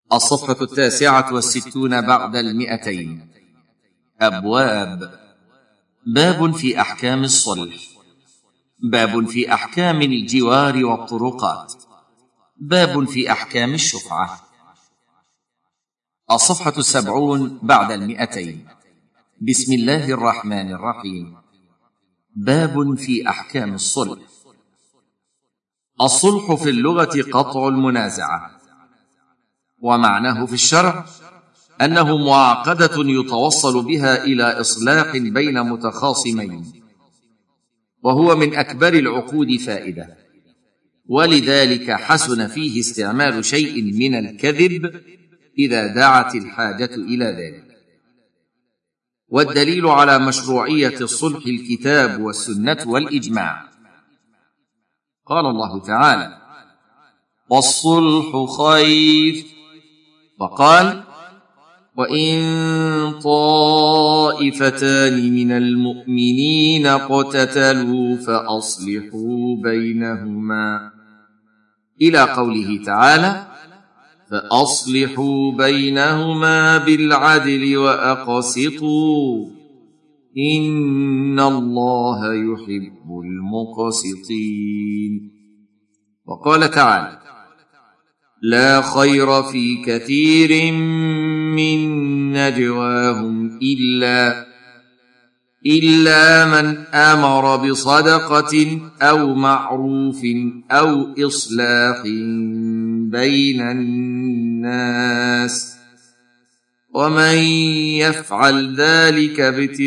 الصفحة 69 بعد 200. أبواب. باب في أحكام الصلح. باب في أحكام الجوار والطرقات. باب في أحكام الشفعة. الصفحة 70 بعد 200. بسم الله الرحمن الرحيم. باب في أحكام الصلح. الصلح في اللغة قطع المنازعة، ومعناه في الشرع أنه معاقدة يتوصل بها إلى إصلاح بين متخاصمين، وهو من أكبر العقود فائدة، ولذلك حسن فيه استعمال شيء من الكذب إذا دعت الحاجة إلى ذلك. والدليل على مشروعية الصلح الكتاب والسنة والإجماع. قال الله تعالى: والصلح خير. وقال: وإن طائفتان من المؤمنين اقتتلوا فأصلحوا بينهما، إلى قوله تعالى: فأصلحوا بينهما بالعدل وأقسطوا إن الله يحب المقسطين. وقال تعالى: لا خير في كثير من نجواهم إلا من أمر بصدقة أو معروف أو إصلاح بين الناس، ومن يفعل ذلك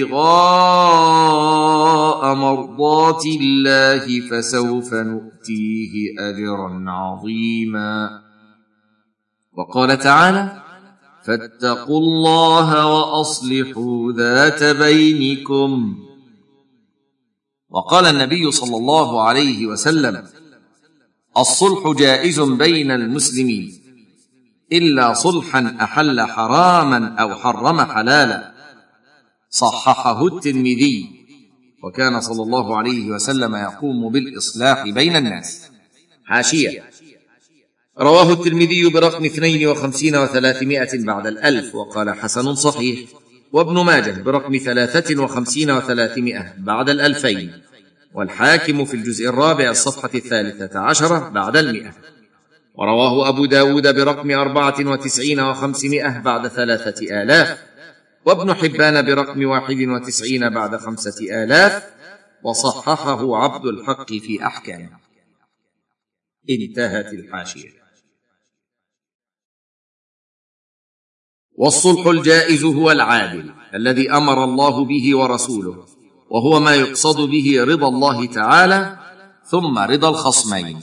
ابتغاء مرضات الله فسوف نؤتيه أجرا عظيما. وقال تعالى: فاتقوا الله وأصلحوا ذات بينكم. وقال النبي صلى الله عليه وسلم: الصلح جائز بين المسلمين إلا صلحا أحل حراما أو حرم حلالا. صححه الترمذي، وكان صلى الله عليه وسلم يقوم بالإصلاح بين الناس. حاشية: رواه الترمذي برقم 52 و300 بعد 1000، وقال حسن صحيح. وابن ماجه برقم 53 و300 بعد 2000، والحاكم في الجزء الرابع الصفحة 13 بعد 100. ورواه أبو داود برقم 94 و500 بعد 3000، وابن حبان برقم 91 بعد 5000، وصححه عبد الحق في أحكامه. انتهت الحاشية. والصلح الجائز هو العادل الذي أمر الله به ورسوله، وهو ما يقصد به رضا الله تعالى ثم رضا الخصمين.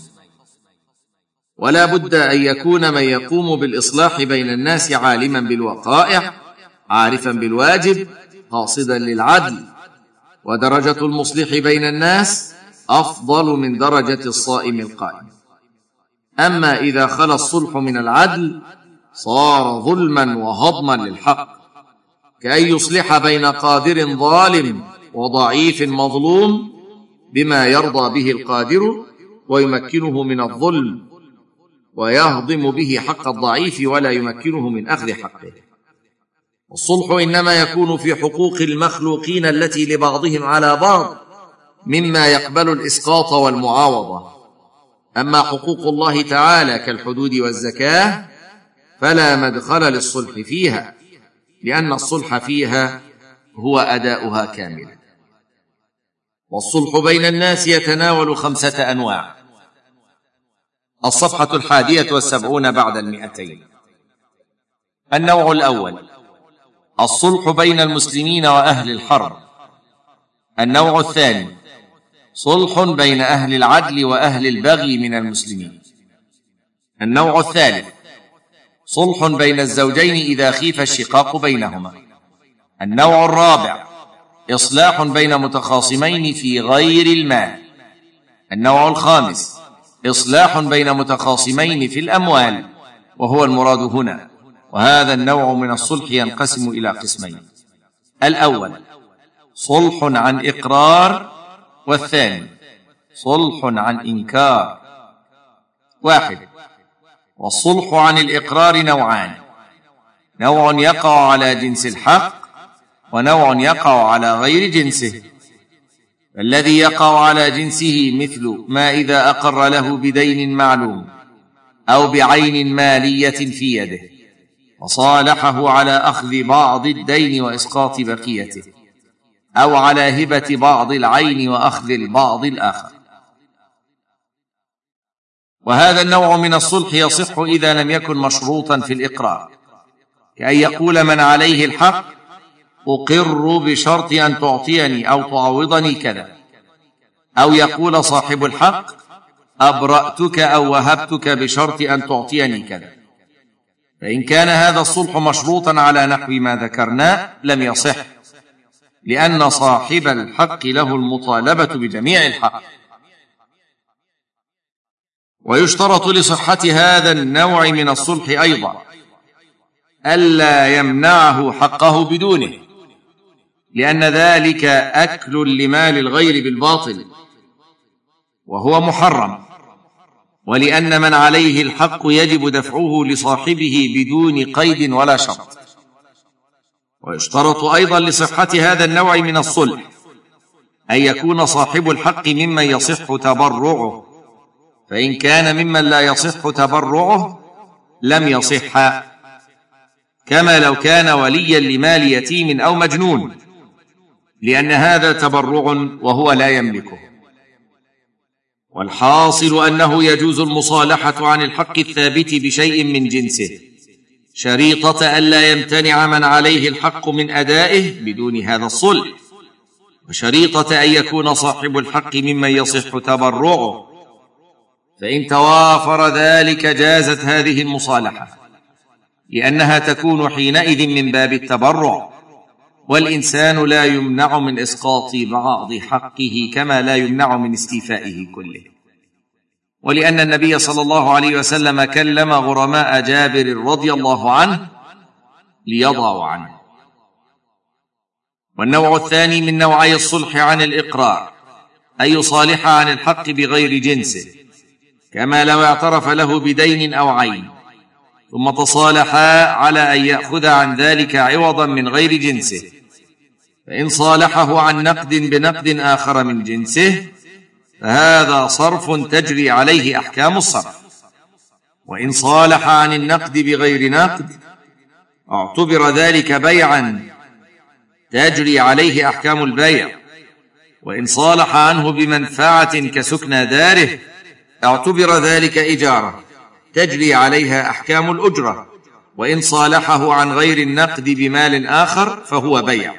ولا بد أن يكون من يقوم بالإصلاح بين الناس عالما بالوقائع، عارفا بالواجب، قاصدا للعدل. ودرجة المصلح بين الناس أفضل من درجة الصائم القائم. أما إذا خلا الصلح من العدل صار ظلما وهضما للحق، كأن يصلح بين قادر ظالم وضعيف مظلوم بما يرضى به القادر ويمكنه من الظلم، ويهضم به حق الضعيف ولا يمكنه من أخذ حقه. والصلح إنما يكون في حقوق المخلوقين التي لبعضهم على بعض مما يقبل الإسقاط والمعاوضة. أما حقوق الله تعالى كالحدود والزكاة فلا مدخل للصلح فيها، لأن الصلح فيها هو أداؤها كاملا. والصلح بين الناس يتناول 5 أنواع. الصفحة 71 بعد 200. النوع الأول: الصلح بين المسلمين وأهل الحرب. النوع الثاني: صلح بين أهل العدل وأهل البغي من المسلمين. النوع الثالث: صلح بين الزوجين إذا خيف الشقاق بينهما. النوع الرابع: إصلاح بين متخاصمين في غير المال. النوع الخامس: إصلاح بين متخاصمين في الأموال، وهو المراد هنا. وهذا النوع من الصلح ينقسم إلى قسمين: الأول صلح عن إقرار، والثاني صلح عن إنكار. 1. والصلح عن الإقرار نوعان: نوع يقع على جنس الحق، ونوع يقع على غير جنسه. الذي يقع على جنسه مثل ما إذا أقر له بدين معلوم أو بعين مالية في يده وصالحه على أخذ بعض الدين وإسقاط بقيته، أو على هبة بعض العين وأخذ البعض الآخر. وهذا النوع من الصلح يصح إذا لم يكن مشروطا في الإقرار، كأن يقول من عليه الحق: أقر بشرط أن تعطيني أو تعوضني كذا، أو يقول صاحب الحق: أبرأتك أو وهبتك بشرط أن تعطيني كذا. فإن كان هذا الصلح مشروطا على نحو ما ذكرنا لم يصح، لأن صاحب الحق له المطالبة بجميع الحق. ويشترط لصحة هذا النوع من الصلح أيضا ألا يمنعه حقه بدونه، لأن ذلك أكل لمال الغير بالباطل وهو محرم، ولأن من عليه الحق يجب دفعه لصاحبه بدون قيد ولا شرط. ويشترط أيضا لصحة هذا النوع من الصلح أن يكون صاحب الحق ممن يصح تبرعه، فإن كان ممن لا يصح تبرعه لم يصح، كما لو كان وليا لمال يتيم أو مجنون، لأن هذا تبرع وهو لا يملكه. والحاصل أنه يجوز المصالحة عن الحق الثابت بشيء من جنسه، شريطة ألا يمتنع من عليه الحق من أدائه بدون هذا الصلح، وشريطة أن يكون صاحب الحق ممن يصح تبرعه. فإن توافر ذلك جازت هذه المصالحة، لأنها تكون حينئذ من باب التبرع، والإنسان لا يمنع من إسقاط بعض حقه كما لا يمنع من استيفائه كله. ولأن النبي صلى الله عليه وسلم كلم غرماء جابر رضي الله عنه ليضعوا عنه. والنوع الثاني من نوعي الصلح عن الإقرار أن يصالح عن الحق بغير جنسه، كما لو اعترف له بدين أو عين ثم تصالحا على أن يأخذ عن ذلك عوضا من غير جنسه، فإن صالحه عن نقد بنقد آخر من جنسه فهذا صرف تجري عليه أحكام الصرف. وإن صالح عن النقد بغير نقد اعتبر ذلك بيعا تجري عليه أحكام البيع. وإن صالح عنه بمنفعة كسكنى داره اعتبر ذلك إجارة تجري عليها أحكام الأجرة. وإن صالحه عن غير النقد بمال آخر فهو بيع.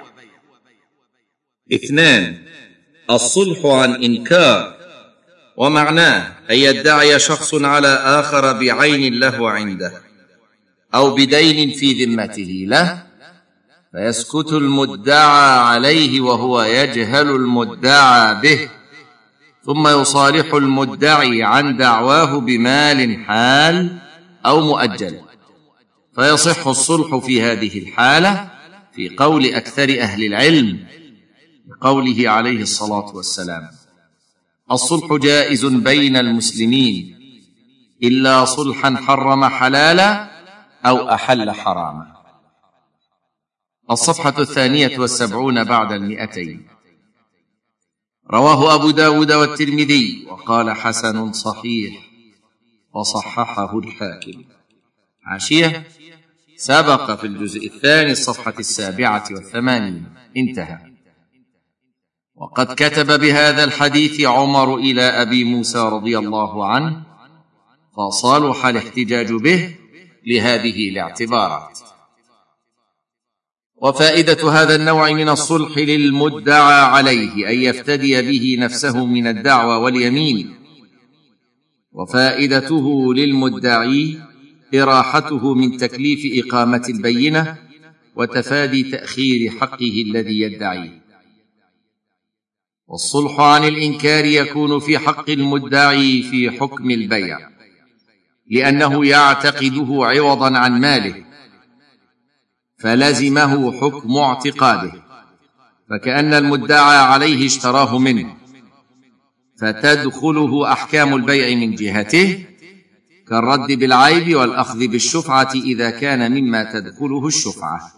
2. الصلح عن إنكار، ومعناه أن يدعي شخص على آخر بعين له عنده أو بدين في ذمته له، فيسكت المدعى عليه وهو يجهل المدعى به، ثم يصالح المدعي عن دعواه بمال حال أو مؤجل، فيصح الصلح في هذه الحالة في قول أكثر أهل العلم، بقوله عليه الصلاة والسلام: الصلح جائز بين المسلمين إلا صلحا حرم حلالا أو أحل حراما. الصفحة 72 بعد 200. رواه أبو داود والترمذي وقال حسن صحيح، وصححه الحاكم. حاشية: سبق في الجزء الثاني الصفحة 87. انتهى. وقد كتب بهذا الحديث عمر إلى أبي موسى رضي الله عنه، فصالح الاحتجاج به لهذه الاعتبارات. وفائدة هذا النوع من الصلح للمدعى عليه أن يفتدي به نفسه من الدعوى واليمين، وفائدته للمدعي إراحته من تكليف إقامة البينة وتفادي تأخير حقه الذي يدعيه. والصلح عن الإنكار يكون في حق المدعي في حكم البيع، لأنه يعتقده عوضا عن ماله، فلزمه حكم اعتقاده، فكأن المدعى عليه اشتراه منه، فتدخله أحكام البيع من جهته، كالرد بالعيب والأخذ بالشفعة إذا كان مما تدخله الشفعة.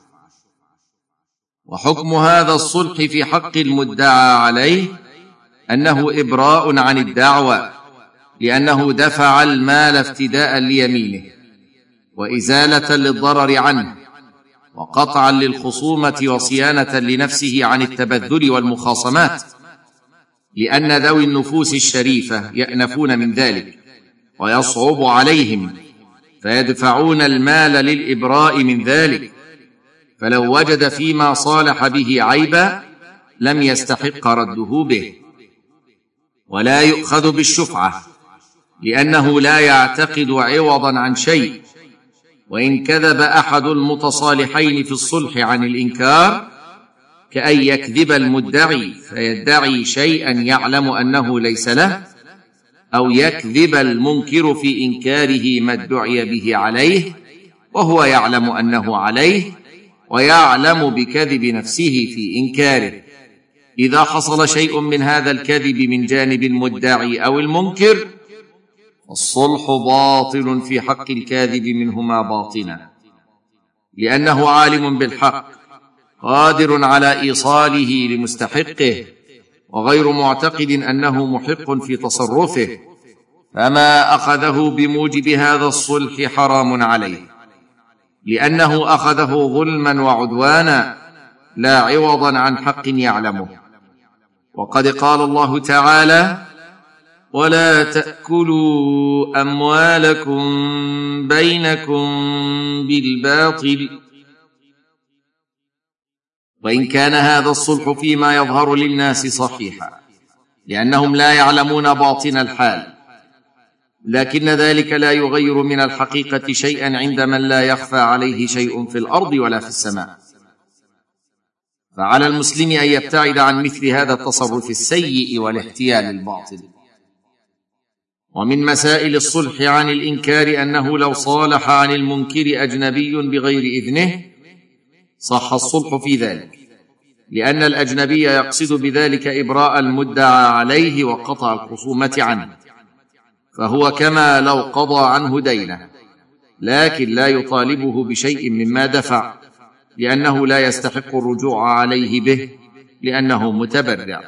وحكم هذا الصلح في حق المدعى عليه أنه إبراء عن الدعوى، لأنه دفع المال افتداء ليمينه وإزالة للضرر عنه وقطعا للخصومة وصيانة لنفسه عن التبذل والمخاصمات، لأن ذوي النفوس الشريفة يأنفون من ذلك ويصعب عليهم فيدفعون المال للإبراء من ذلك، فلو وجد فيما صالح به عيبا لم يستحق رده به. ولا يؤخذ بالشفعة لأنه لا يعتقد عوضا عن شيء، وإن كذب أحد المتصالحين في الصلح عن الإنكار، كأن يكذب المدعي فيدعي شيئا يعلم أنه ليس له، أو يكذب المنكر في إنكاره ما ادعي به عليه وهو يعلم أنه عليه ويعلم بكذب نفسه في إنكاره. إذا حصل شيء من هذا الكذب من جانب المدعي أو المنكر فالصلح باطل في حق الكاذب منهما باطنا، لأنه عالم بالحق قادر على إيصاله لمستحقه وغير معتقد أنه محق في تصرفه، فما أخذه بموجب هذا الصلح حرام عليه، لأنه أخذه ظلما وعدوانا لا عوضا عن حق يعلمه. وقد قال الله تعالى: ولا تأكلوا أموالكم بينكم بالباطل. وإن كان هذا الصلح فيما يظهر للناس صحيحا لأنهم لا يعلمون باطن الحال، لكن ذلك لا يغير من الحقيقة شيئا عند من لا يخفى عليه شيء في الأرض ولا في السماء. فعلى المسلم أن يبتعد عن مثل هذا التصرف السيء والاحتيال الباطل. ومن مسائل الصلح عن الإنكار أنه لو صالح عن المنكر أجنبي بغير إذنه صح الصلح في ذلك، لأن الأجنبي يقصد بذلك إبراء المدعى عليه وقطع الخصومة عنه، فهو كما لو قضى عنه دينه، لكن لا يطالبه بشيء مما دفع، لأنه لا يستحق الرجوع عليه به لأنه متبرع.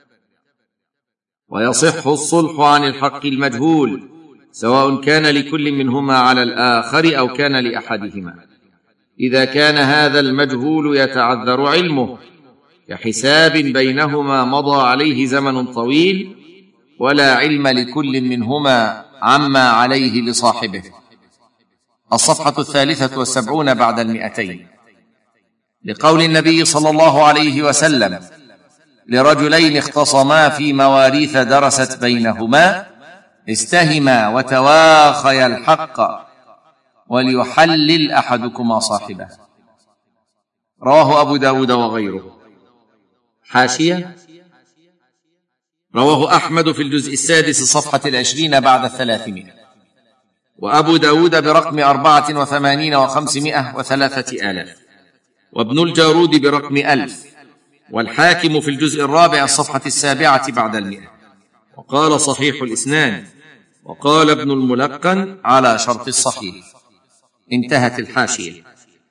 ويصح الصلح عن الحق المجهول سواء كان لكل منهما على الآخر أو كان لأحدهما، إذا كان هذا المجهول يتعذر علمه، كحساب بينهما مضى عليه زمن طويل ولا علم لكل منهما عما عليه لصاحبه. الصفحة 73 بعد 200. لقول النبي صلى الله عليه وسلم: لرجلين اختصما في مواريث درست بينهما استهما وتواخيا الحق وليحلل أحدكما صاحبه. رواه أبو داود وغيره. حاشية: رواه أحمد في الجزء 6 صفحة 20 بعد 300، وأبو داود برقم 84 و503 آلاف، وابن الجارود برقم 1000، والحاكم في الجزء 4 الصفحة 7 بعد 100، وقال صحيح الإسناد، وقال ابن الملقن على شرط الصحيح. انتهت الحاشية.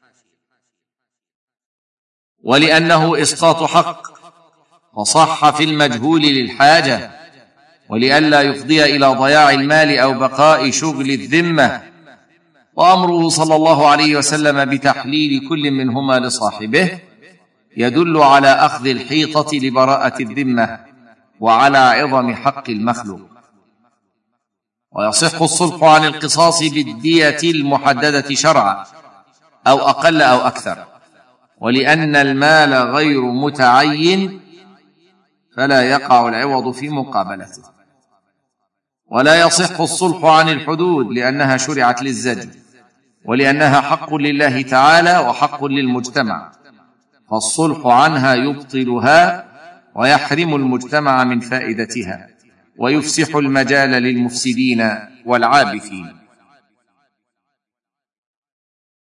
ولأنه إسقاط حق فصح في المجهول للحاجة، ولئلا يفضي إلى ضياع المال أو بقاء شغل الذمة، وأمره صلى الله عليه وسلم بتحليل كل منهما لصاحبه يدل على أخذ الحيطة لبراءة الذمة وعلى عظم حق المخلوق. ويصح الصلح عن القصاص بالدية المحددة شرعا أو أقل أو أكثر، ولأن المال غير متعين فلا يقع العوض في مقابلته. ولا يصح الصلح عن الحدود لأنها شرعت للزجر، ولأنها حق لله تعالى وحق للمجتمع، فالصلح عنها يبطلها ويحرم المجتمع من فائدتها ويفسح المجال للمفسدين والعابثين.